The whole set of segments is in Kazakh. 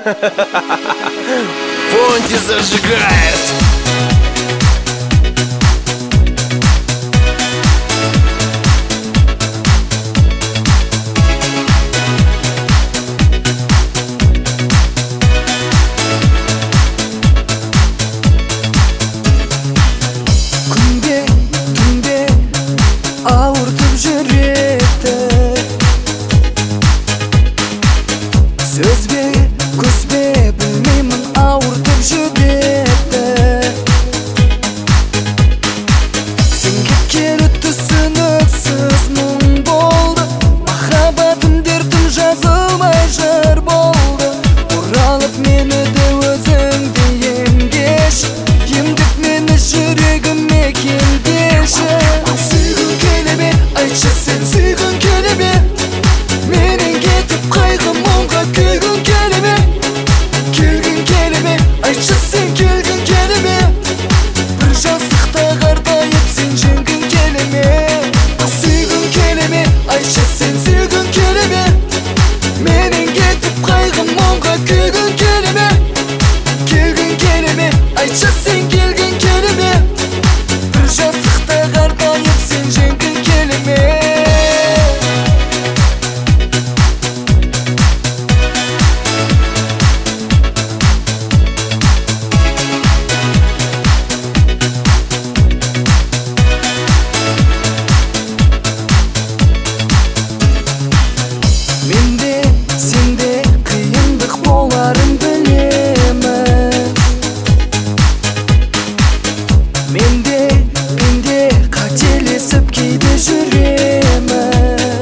Понти зажигает. Сөзбе, көзбе, білмеймін, ауыртып жүректі. Сен кеткелі түсініксіз мұң болды. Махаббатым дертім жазылмай жыр болды. Оралып мені де өзіңді емдеші, емдік мені жүрегіме келдеші. Сүйгің келе ме, айтшы сен сүйгің келе ме? Менен кетіп қайғы мұңға келгің келе ме? Келгің келе ме? Айтшы сен келгің келе ме? Бір жастықта қартайып сен жеңгің келе ме? Сүйгің келе ме? Айтшы сен сүйгің келе ме? Менен кетіп қайғы мұңға келгің келе ме? Келгің келе ме? Айтшы сен келгің келе ме? Бір жастықта қартайып сен жеңгің келе ме? Менде, сенде қиындық боларын білемін. Менде, пенде қателесіп кейде жүремін.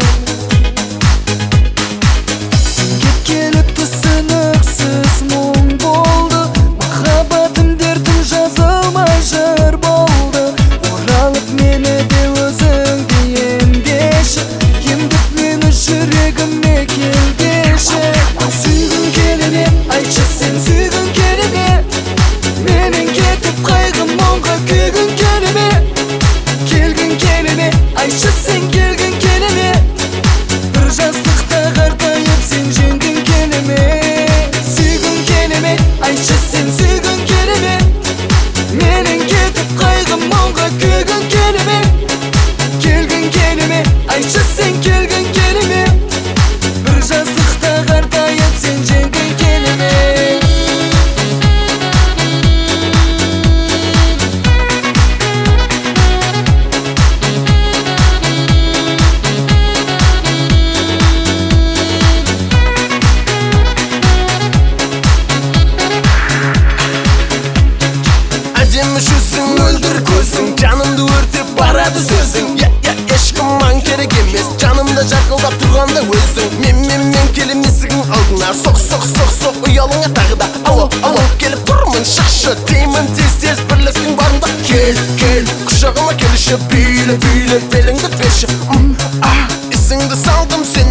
Сен кеткелі түсініксіз мұң болды. Махаббатым дертім жазылмай жыр болды. Оралып мені де өзіңді емдеші, емдік мені жүрегіме келдеші. Сүйгің келе ме? Айтшы сен сүйгің келе ме? Менен кетіп қайғы мұңға келгің келе ме? Келгің келе ме? Айтшы сен келгің келе ме? Бір жастықта қартайып сен жеңгің келе ме? Сүйгің келе ме? Айтшы сен сүйгің келе ме? Менен кетіп қайғы мұңға келгің келе ме? Келгің келе ме? Айтшы сен келгің келе ме? Бір жастықта қартайып сен жеңгің келе ме? Әдемі жүзің, мөлдір көзің, жанымды өртеп барады сөзің. Ешкім маң керек емес, жанымда жарқылдап тұрғанда өзің. Мен келем есігің алдына, соқ, ұялыңа тағы да. Алло, келіп тұрмын, шықшы, деймін тез бірлестің барында. Кел, құшағыма келші, биле, беліңді берші. Ісіңді салдым сен